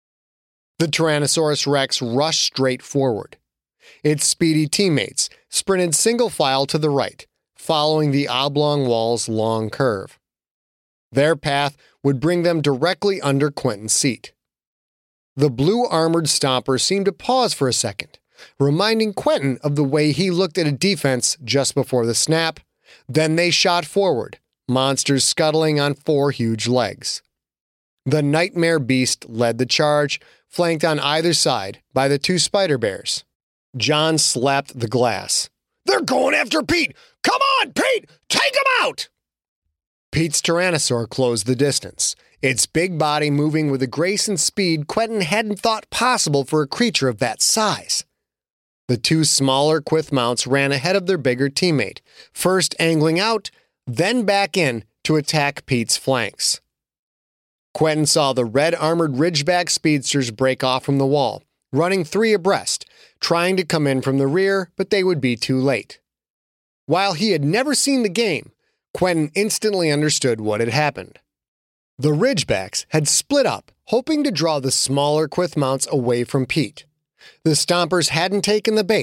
The Tyrannosaurus Rex rushed straight forward. Its speedy teammates sprinted single file to the right, following the oblong wall's long curve. Their path would bring them directly under Quentin's seat. The blue armored stomper seemed to pause for a second, reminding Quentin of the way he looked at a defense just before the snap. Then they shot forward, monsters scuttling on 4 huge legs. The Nightmare Beast led the charge, flanked on either side by the 2 Spider Bears. John slapped the glass. They're going after Pete! Come on, Pete! Take him out! Pete's Tyrannosaur closed the distance, its big body moving with a grace and speed Quentin hadn't thought possible for a creature of that size. The 2 smaller Quyth mounts ran ahead of their bigger teammate, first angling out, then back in to attack Pete's flanks. Quentin saw the red-armored Ridgeback speedsters break off from the wall, running 3 abreast, trying to come in from the rear, but they would be too late. While he had never seen the game, Quentin instantly understood what had happened. The Ridgebacks had split up, hoping to draw the smaller Quyth mounts away from Pete. The Stompers hadn't taken the bait.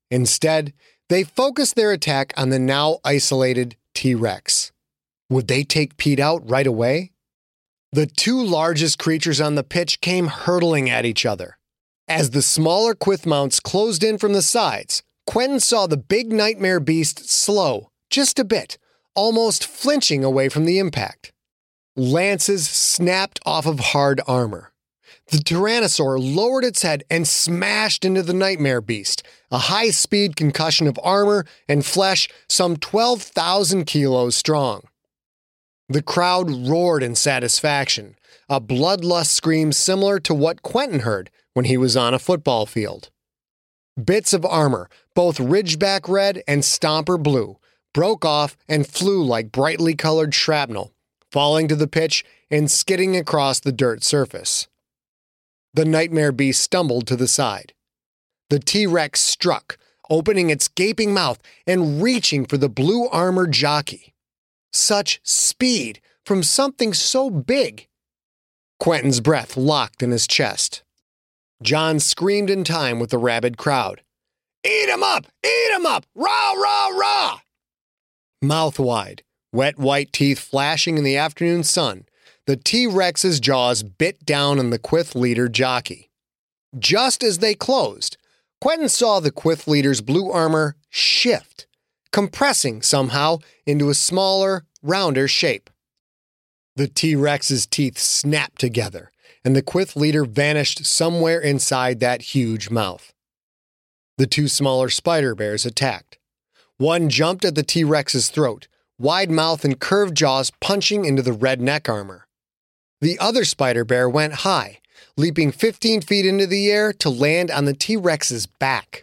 Instead, they focused their attack on the now isolated T-Rex. Would they take Pete out right away? The two largest creatures on the pitch came hurtling at each other. As the smaller Quith mounts closed in from the sides, Quentin saw the big nightmare beast slow, just a bit, almost flinching away from the impact. Lances snapped off of hard armor. The Tyrannosaur lowered its head and smashed into the nightmare beast, a high-speed concussion of armor and flesh some 12,000 kilos strong. The crowd roared in satisfaction, a bloodlust scream similar to what Quentin heard when he was on a football field. Bits of armor, both Ridgeback red and Stomper blue, broke off and flew like brightly colored shrapnel, falling to the pitch and skidding across the dirt surface. The nightmare beast stumbled to the side. The T-Rex struck, opening its gaping mouth and reaching for the blue-armored jockey. Such speed from something so big. Quentin's breath locked in his chest. John screamed in time with the rabid crowd. "Eat 'em up! Eat 'em up! Rah, rah, rah!" Mouth wide, wet white teeth flashing in the afternoon sun, the T-Rex's jaws bit down on the Quith leader jockey. Just as they closed, Quentin saw the Quith leader's blue armor shift, compressing somehow into a smaller, rounder shape. The T-Rex's teeth snapped together, and the Quith leader vanished somewhere inside that huge mouth. The two smaller spider bears attacked. One jumped at the T-Rex's throat, wide mouth and curved jaws punching into the red neck armor. The other spider bear went high, leaping 15 feet into the air to land on the T-Rex's back.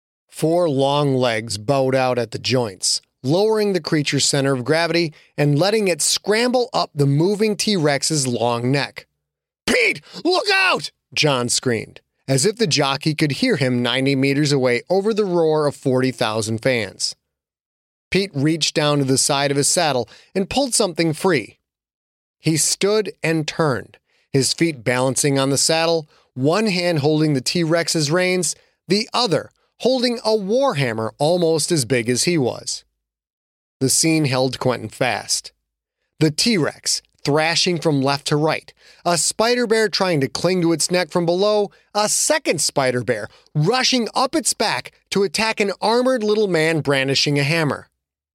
4 long legs bowed out at the joints, lowering the creature's center of gravity and letting it scramble up the moving T-Rex's long neck. "Pete, look out!" John screamed, as if the jockey could hear him 90 meters away over the roar of 40,000 fans. Pete reached down to the side of his saddle and pulled something free. He stood and turned, his feet balancing on the saddle, one hand holding the T-Rex's reins, the other holding a warhammer almost as big as he was. The scene held Quentin fast. The T-Rex, thrashing from left to right, a spider bear trying to cling to its neck from below, a second spider bear rushing up its back to attack an armored little man brandishing a hammer.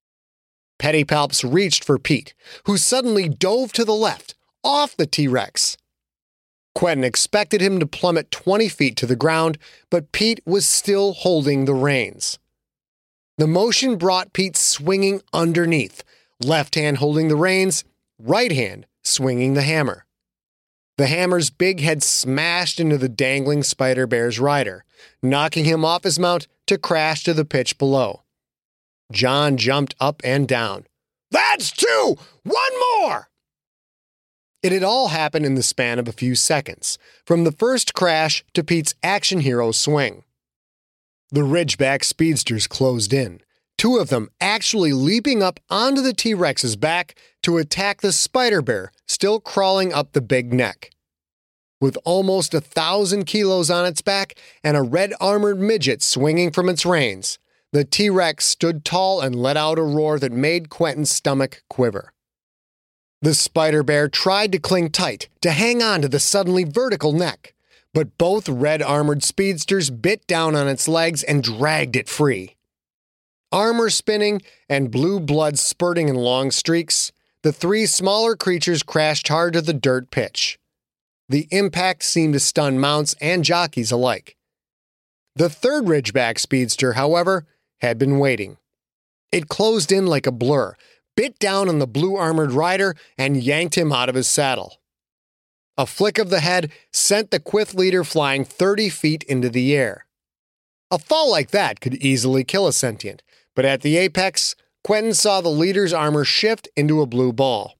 Pettypalps reached for Pete, who suddenly dove to the left, off the T-Rex. Quentin expected him to plummet 20 feet to the ground, but Pete was still holding the reins. The motion brought Pete swinging underneath, left hand holding the reins, right hand swinging the hammer. The hammer's big head smashed into the dangling spider bear's rider, knocking him off his mount to crash to the pitch below. John jumped up and down. "That's 2! 1 more!" It had all happened in the span of a few seconds, from the first crash to Pete's action hero swing. The Ridgeback speedsters closed in, 2 of them actually leaping up onto the T-Rex's back to attack the spider bear still crawling up the big neck. With almost 1,000 kilos on its back and a red-armored midget swinging from its reins, the T-Rex stood tall and let out a roar that made Quentin's stomach quiver. The spider bear tried to cling tight to hang on to the suddenly vertical neck, but both red-armored speedsters bit down on its legs and dragged it free. Armor spinning and blue blood spurting in long streaks, the 3 smaller creatures crashed hard to the dirt pitch. The impact seemed to stun mounts and jockeys alike. The third Ridgeback speedster, however, had been waiting. It closed in like a blur, bit down on the blue-armored rider, and yanked him out of his saddle. A flick of the head sent the Quith leader flying 30 feet into the air. A fall like that could easily kill a sentient, but at the apex, Quentin saw the leader's armor shift into a blue ball.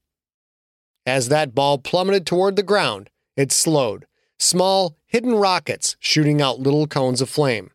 As that ball plummeted toward the ground, it slowed, small, hidden rockets shooting out little cones of flame.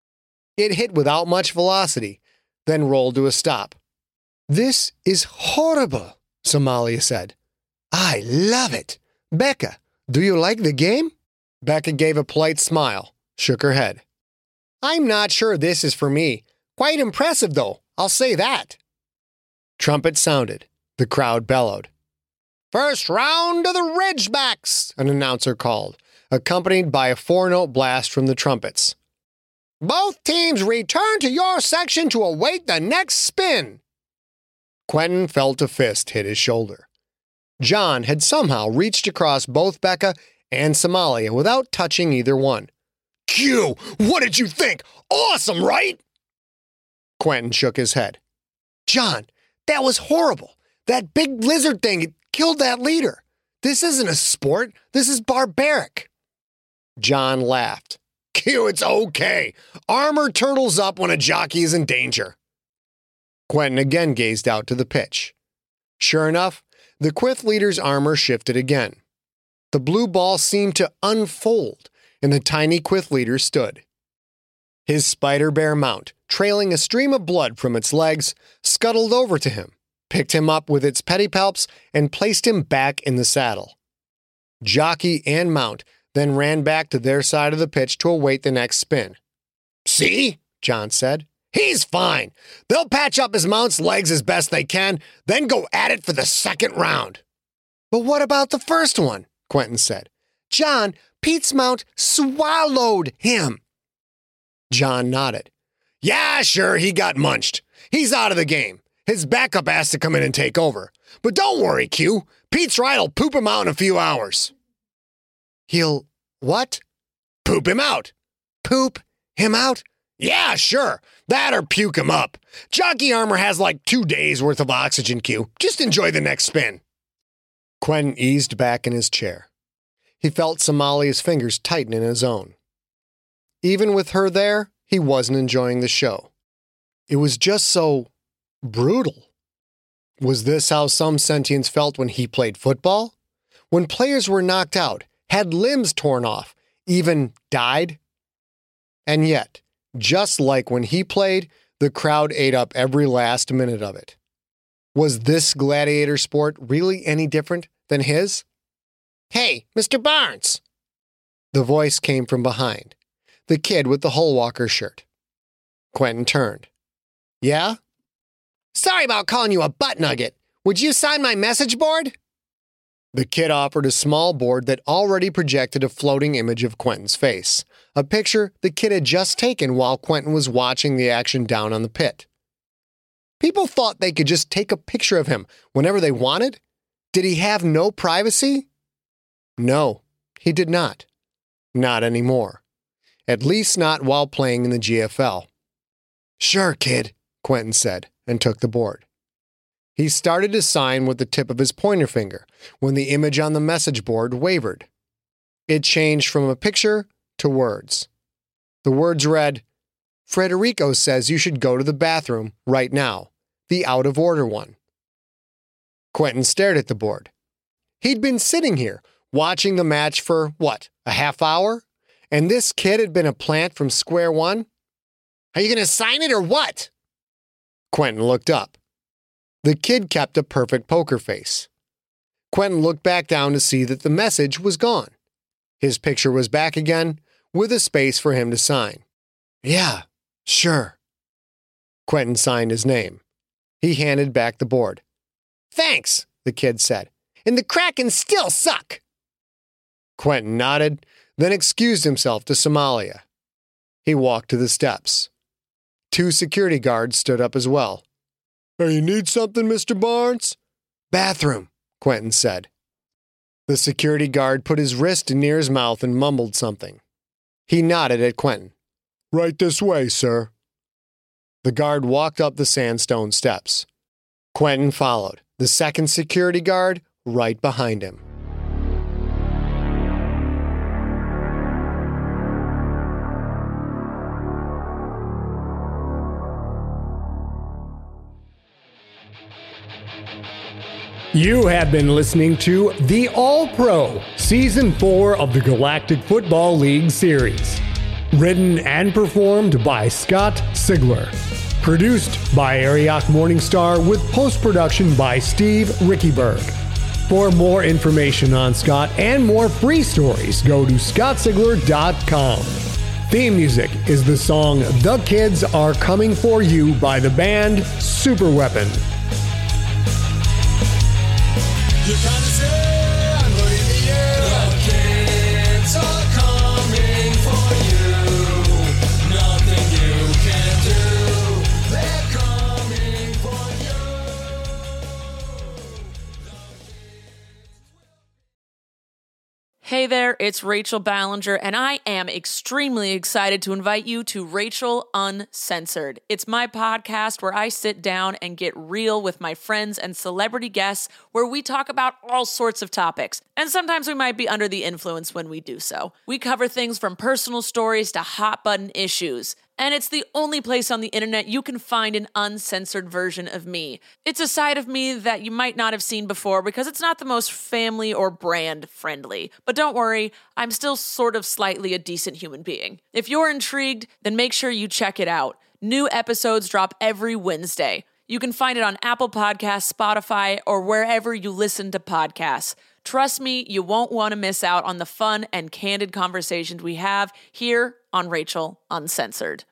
It hit without much velocity, then rolled to a stop. "This is horrible," Somalia said. "I love it. Becca, do you like the game?" Becca gave a polite smile, shook her head. I'm not sure this is for me. Quite impressive, though, I'll say that. Trumpet sounded. The crowd bellowed. First round of the Ridgebacks, an announcer called, accompanied by a 4-note blast from the trumpets. Both teams return to your section to await the next spin. Quentin felt a fist hit his shoulder. John had somehow reached across both Becca and Somalia without touching either one. Q, what did you think? Awesome, right? Quentin shook his head. John, that was horrible. That big lizard thing, it killed that leader. This isn't a sport. This is barbaric. John laughed. Q, it's okay. Armor turtles up when a jockey is in danger. Quentin again gazed out to the pitch. Sure enough, the Quyth leader's armor shifted again. The blue ball seemed to unfold, and the tiny Quyth leader stood. His spider bear mount, trailing a stream of blood from its legs, scuttled over to him, picked him up with its pedipalps, and placed him back in the saddle. Jockey and mount then ran back to their side of the pitch to await the next spin. See? John said. He's fine. They'll patch up his mount's legs as best they can, then go at it for the second round. But what about the first one? Quentin said. John, Pete's mount swallowed him. John nodded. Yeah, sure, he got munched. He's out of the game. His backup has to come in and take over. But don't worry, Q. Pete's ride'll poop him out in a few hours. He'll what? Poop him out. Poop him out? Yeah, sure. That or puke him up. Jockey armor has like 2 days worth of oxygen, Q. Just enjoy the next spin. Quentin eased back in his chair. He felt Somalia's fingers tighten in his own. Even with her there, he wasn't enjoying the show. It was just so brutal. Was this how some sentients felt when he played football? When players were knocked out, had limbs torn off, even died? And yet, just like when he played, the crowd ate up every last minute of it. Was this gladiator sport really any different than his? Hey, Mr. Barnes! The voice came from behind. The kid with the Hullwalker shirt. Quentin turned. Yeah? Sorry about calling you a butt nugget. Would you sign my message board? The kid offered a small board that already projected a floating image of Quentin's face, a picture the kid had just taken while Quentin was watching the action down on the pit. People thought they could just take a picture of him whenever they wanted? Did he have no privacy? No, he did not. Not anymore. At least not while playing in the GFL. Sure, kid, Quentin said, and took the board. He started to sign with the tip of his pointer finger when the image on the message board wavered. It changed from a picture to words. The words read, Frederico says you should go to the bathroom right now, the out-of-order one. Quentin stared at the board. He'd been sitting here, watching the match for, a half hour? And this kid had been a plant from square one? Are you going to sign it or what? Quentin looked up. The kid kept a perfect poker face. Quentin looked back down to see that the message was gone. His picture was back again, with a space for him to sign. Yeah, sure. Quentin signed his name. He handed back the board. Thanks, the kid said. And the Kraken still suck. Quentin nodded, then excused himself to Somalia. He walked to the steps. 2 security guards stood up as well. Hey, you need something, Mr. Barnes? Bathroom, Quentin said. The security guard put his wrist near his mouth and mumbled something. He nodded at Quentin. Right this way, sir. The guard walked up the sandstone steps. Quentin followed, the second security guard right behind him. You have been listening to The All-Pro, Season 4 of the Galactic Football League series. Written and performed by Scott Sigler. Produced by Ariok Morningstar with post-production by Steve Rickyberg. For more information on Scott and more free stories, go to scottsigler.com. Theme music is the song The Kids Are Coming For You by the band Super Weapon. You kinda say, I'm putting the air. The kids are coming for you. Nothing you can do. They're coming for you. Hey there, it's Rachel Ballinger, and I am extremely excited to invite you to Rachel Uncensored. It's my podcast where I sit down and get real with my friends and celebrity guests, where we talk about all sorts of topics. And sometimes we might be under the influence when we do so. We cover things from personal stories to hot button issues. And it's the only place on the internet you can find an uncensored version of me. It's a side of me that you might not have seen before because it's not the most family or brand friendly. But don't worry, I'm still sort of slightly a decent human being. If you're intrigued, then make sure you check it out. New episodes drop every Wednesday. You can find it on Apple Podcasts, Spotify, or wherever you listen to podcasts. Trust me, you won't want to miss out on the fun and candid conversations we have here on Rachel Uncensored.